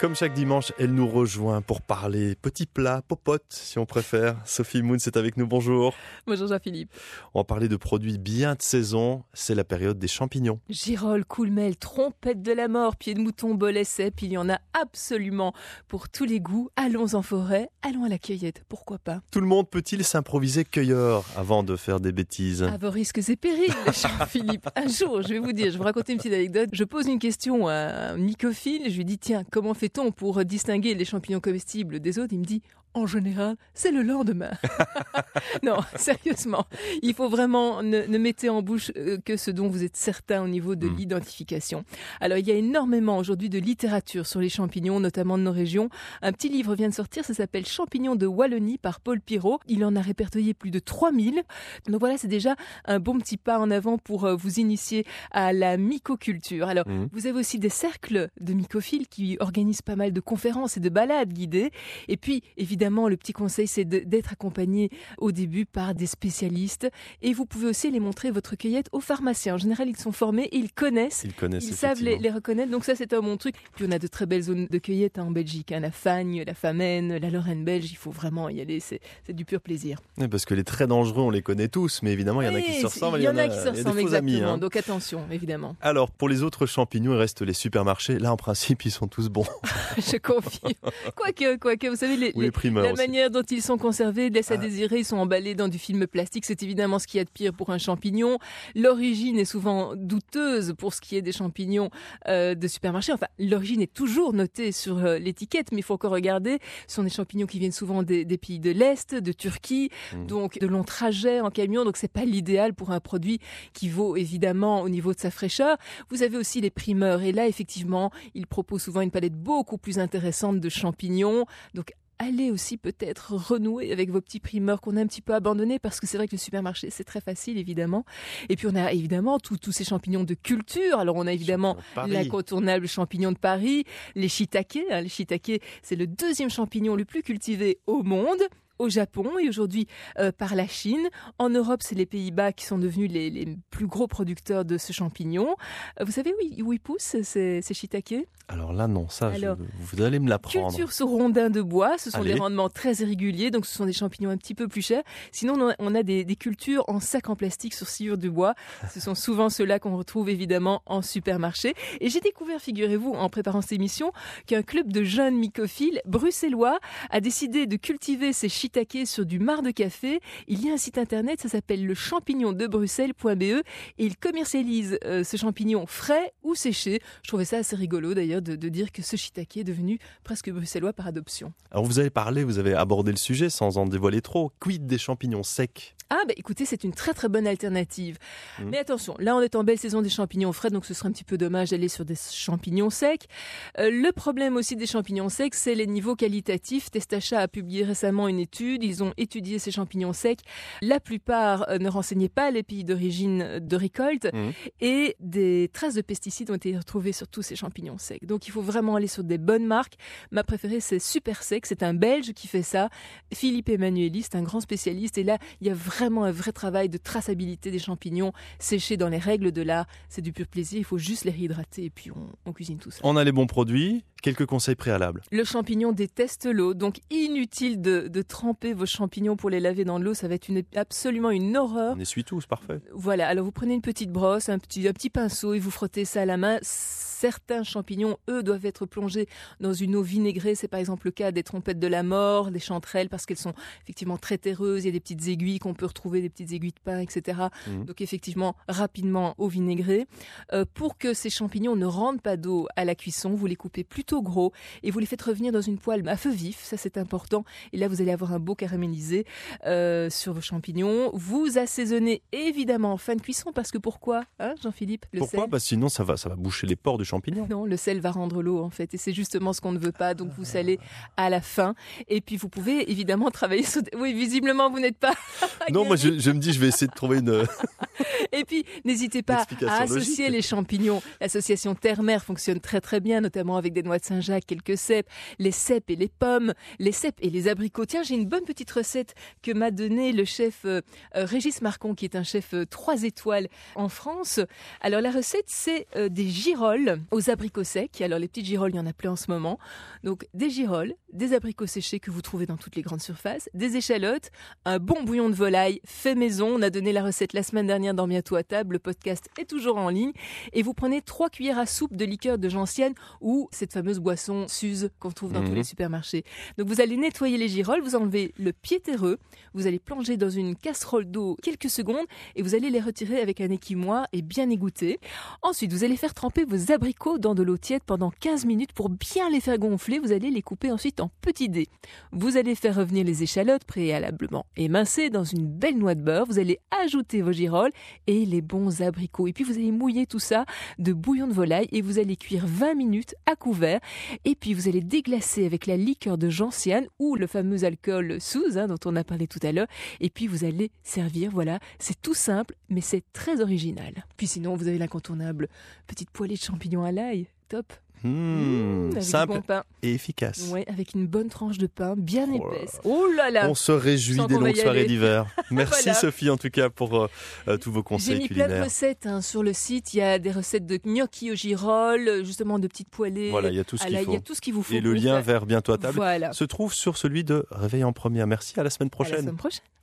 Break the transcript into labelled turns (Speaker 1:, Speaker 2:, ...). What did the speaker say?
Speaker 1: Comme chaque dimanche, elle nous rejoint pour parler petits plats, popotes si on préfère. Sophie Moon, c'est avec nous, bonjour.
Speaker 2: Bonjour Jean-Philippe.
Speaker 1: On va parler de produits bien de saison, c'est la période des champignons.
Speaker 2: Girolles, coulmelles, trompettes de la mort, pieds de mouton, bolets, cèpes, il y en a absolument pour tous les goûts. Allons en forêt, allons à la cueillette, pourquoi pas.
Speaker 1: Tout le monde peut-il s'improviser cueilleur avant de faire des bêtises ?
Speaker 2: À vos risques et périls, Jean-Philippe. Un jour, je vais vous dire, je vais vous raconter une petite anecdote. Je pose une question à un mycophile, je lui dis tiens, comment fait-on pour distinguer les champignons comestibles des autres? Il me dit en général, c'est le lendemain. Non, sérieusement, il faut vraiment ne mettez en bouche que ce dont vous êtes certain au niveau de l'identification. Alors, il y a énormément aujourd'hui de littérature sur les champignons, notamment de nos régions. Un petit livre vient de sortir, ça s'appelle Champignons de Wallonie par Paul Pirot. Il en a répertorié plus de 3000. Donc voilà, c'est déjà un bon petit pas en avant pour vous initier à la mycoculture. Alors, vous avez aussi des cercles de mycophiles qui organisent pas mal de conférences et de balades guidées. Et puis, évidemment, le petit conseil, c'est d'être accompagné au début par des spécialistes. Et vous pouvez aussi les montrer votre cueillette aux pharmaciens. En général, ils sont formés, ils connaissent, ils savent les reconnaître. Donc ça, c'est un bon truc. Puis on a de très belles zones de cueillette en Belgique. La Fagne, la Famenne, la Lorraine belge. Il faut vraiment y aller. C'est du pur plaisir.
Speaker 1: Oui, parce que les très dangereux, on les connaît tous. Mais évidemment, il y en a qui se ressemblent.
Speaker 2: Il y en a qui se ressemblent, exactement.
Speaker 1: Amis,
Speaker 2: Donc attention, évidemment.
Speaker 1: Alors, pour les autres champignons, il reste les supermarchés. Là, en principe, ils sont tous bons.
Speaker 2: Je confirme. Quoique, vous savez,
Speaker 1: les primeurs
Speaker 2: la
Speaker 1: aussi.
Speaker 2: manière dont ils sont conservés laisse à désirer. Ils sont emballés dans du film plastique. C'est évidemment ce qu'il y a de pire pour un champignon. L'origine est souvent douteuse pour ce qui est des champignons de supermarché. Enfin, l'origine est toujours notée sur l'étiquette, mais il faut encore regarder. Ce sont des champignons qui viennent souvent des pays de l'Est, de Turquie, donc de longs trajets en camion. Donc, c'est pas l'idéal pour un produit qui vaut évidemment au niveau de sa fraîcheur. Vous avez aussi les primeurs. Et là, effectivement, ils proposent souvent une palette beaucoup plus intéressante de champignons. Donc, allez aussi peut-être renouer avec vos petits primeurs qu'on a un petit peu abandonnés parce que c'est vrai que le supermarché, c'est très facile, évidemment. Et puis, on a évidemment tous ces champignons de culture. Alors, on a évidemment l'incontournable champignon de Paris, les shiitake. Les shiitake, c'est le deuxième champignon le plus cultivé au monde. Au Japon et aujourd'hui par la Chine. En Europe, c'est les Pays-Bas qui sont devenus les plus gros producteurs de ce champignon. Vous savez où il pousse ces shiitake?
Speaker 1: Alors là, non, ça, vous allez me l'apprendre.
Speaker 2: Culture sur rondins de bois, ce sont des rendements très irréguliers, donc ce sont des champignons un petit peu plus chers. Sinon, on a des cultures en sac en plastique sur sciure de bois. Ce sont souvent ceux-là qu'on retrouve évidemment en supermarché. Et j'ai découvert, figurez-vous, en préparant cette émission, qu'un club de jeunes mycophiles bruxellois a décidé de cultiver ces shiitake sur du marc de café. Il y a un site internet, ça s'appelle le champignondebruxelles.be et il commercialise ce champignon frais ou séché. Je trouvais ça assez rigolo d'ailleurs de dire que ce shiitake est devenu presque bruxellois par adoption.
Speaker 1: Alors vous avez abordé le sujet sans en dévoiler trop. Quid des champignons secs ?
Speaker 2: Écoutez, c'est une très très bonne alternative. Mais attention, là on est en belle saison des champignons frais, donc ce serait un petit peu dommage d'aller sur des champignons secs. Le problème aussi des champignons secs, c'est les niveaux qualitatifs. Testachat a publié récemment une étude, ils ont étudié ces champignons secs. La plupart ne renseignaient pas les pays d'origine de récolte et des traces de pesticides ont été retrouvées sur tous ces champignons secs. Donc il faut vraiment aller sur des bonnes marques. Ma préférée, c'est Super Sec, c'est un Belge qui fait ça. Philippe Emmanueli, c'est un grand spécialiste et là, il y a vraiment un vrai travail de traçabilité des champignons séchés dans les règles de l'art. C'est du pur plaisir, il faut juste les réhydrater et puis on cuisine tout ça.
Speaker 1: On a les bons produits, quelques conseils préalables.
Speaker 2: Le champignon déteste l'eau, donc inutile de tremper vos champignons pour les laver dans l'eau, ça va être absolument une horreur.
Speaker 1: On essuie tout, c'est parfait.
Speaker 2: Voilà, alors vous prenez une petite brosse, un petit pinceau et vous frottez ça à la main. Certains champignons, eux, doivent être plongés dans une eau vinaigrée. C'est par exemple le cas des trompettes de la mort, des chanterelles, parce qu'elles sont effectivement très terreuses. Il y a des petites aiguilles qu'on peut retrouver, des petites aiguilles de pin, etc. Donc effectivement, rapidement eau vinaigrée. Pour que ces champignons ne rendent pas d'eau à la cuisson, vous les coupez plutôt gros et vous les faites revenir dans une poêle à feu vif. Ça, c'est important. Et là, vous allez avoir un beau caramélisé sur vos champignons. Vous assaisonnez évidemment en fin de cuisson, parce que pourquoi, Jean-Philippe?
Speaker 1: Pourquoi? Sinon, ça va boucher les pores du champignon.
Speaker 2: Non, le sel va rendre l'eau en fait, et c'est justement ce qu'on ne veut pas, donc vous salez à la fin, et puis vous pouvez évidemment travailler sur... Oui, visiblement vous n'êtes pas...
Speaker 1: Non, moi je me dis, je vais essayer de trouver une...
Speaker 2: Et puis, n'hésitez pas à associer les champignons. L'association terre-mer fonctionne très très bien, notamment avec des noix de Saint-Jacques, quelques cèpes, les cèpes et les pommes, les cèpes et les abricots. Tiens, j'ai une bonne petite recette que m'a donnée le chef Régis Marcon, qui est un chef 3 étoiles en France. Alors, la recette, c'est des girolles aux abricots secs. Alors, les petites girolles, il y en a plein en ce moment. Donc, des girolles, des abricots séchés que vous trouvez dans toutes les grandes surfaces, des échalotes, un bon bouillon de volaille fait maison. On a donné la recette la semaine dernière dans Bientôt à table. Le podcast est toujours en ligne. Et vous prenez 3 cuillères à soupe de liqueur de gentiane ou cette fameuse boisson Suze qu'on trouve dans tous les supermarchés. Donc, vous allez nettoyer les girolles, vous enlevez le pied terreux, vous allez plonger dans une casserole d'eau quelques secondes et vous allez les retirer avec un écumoire et bien égoutter. Ensuite, vous allez faire tremper vos abricots dans de l'eau tiède pendant 15 minutes pour bien les faire gonfler. Vous allez les couper ensuite en petits dés. Vous allez faire revenir les échalotes préalablement émincées dans une belle noix de beurre. Vous allez ajouter vos girolles et les bons abricots. Et puis, vous allez mouiller tout ça de bouillon de volaille et vous allez cuire 20 minutes à couvert. Et puis, vous allez déglacer avec la liqueur de gentiane ou le fameux alcool Suze dont on a parlé tout à l'heure. Et puis, vous allez servir. Voilà, c'est tout simple, mais c'est très original. Puis sinon, vous avez l'incontournable petite poêlée de champignons à l'ail. Top. Avec
Speaker 1: simple
Speaker 2: du bon pain.
Speaker 1: et efficace.
Speaker 2: Oui, avec une bonne tranche de pain bien épaisse. Oh là là.
Speaker 1: On se réjouit des longues soirées d'hiver. Merci voilà. Sophie en tout cas pour tous vos conseils culinaires.
Speaker 2: J'ai mis plein de recettes sur le site. Il y a des recettes de gnocchi aux girolles, justement de petites poêlées.
Speaker 1: Voilà, il y a tout ce qu'il faut.
Speaker 2: Il y a tout ce qu'il vous faut.
Speaker 1: Et le lien vers Bientôt à table
Speaker 2: voilà.
Speaker 1: se trouve sur celui de Réveil en première. Merci, à la semaine prochaine.
Speaker 2: À la semaine prochaine.